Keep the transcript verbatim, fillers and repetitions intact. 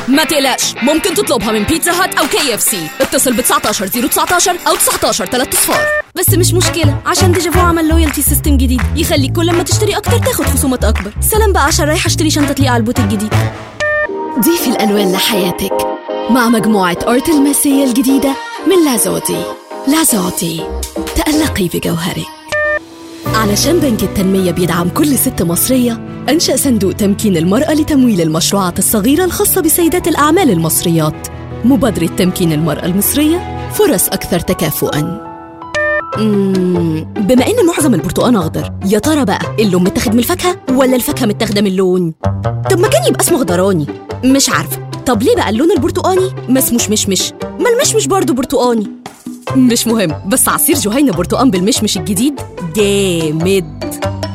ما تقلقش، ممكن تطلبها من بيتزا هات أو كي اف سي. اتصل ب تسعتاشر صفر تسعتاشر أو تسعتاشر تلاتة صفار. بس مش مشكلة، عشان ديجافو عمل لويالتي سيستم جديد يخليك كل ما تشتري أكتر تاخد خصومات أكبر. سلام بقى، عشان رايحة أشتري شنطة تليق على البوت الجديد. ضيف الألوان لحياتك مع مجموعة أورت الماسية الجديدة من لازودي. لازودي، تألقي بجوهرك. علشان بنك التنمية بيدعم كل ست مصرية، أنشأ صندوق تمكين المرأة لتمويل المشروعات الصغيرة الخاصة بسيدات الأعمال المصريات. مبادرة تمكين المرأة المصرية، فرص أكثر تكافؤاً. مم، بما إن معظم البرتقان أخضر، يا ترى بقى اللون متاخد من الفاكهة ولا الفاكهة متاخدة من اللون؟ طب ما كان يبقى اسمه خضراني. مش عارفة، طب ليه بقى اللون البرتقاني ما اسموش مشمش؟ ما المشمش برضو برتقاني. مش مهم، بس عصير جهينة برتقان بالمشمش الجديد جامد.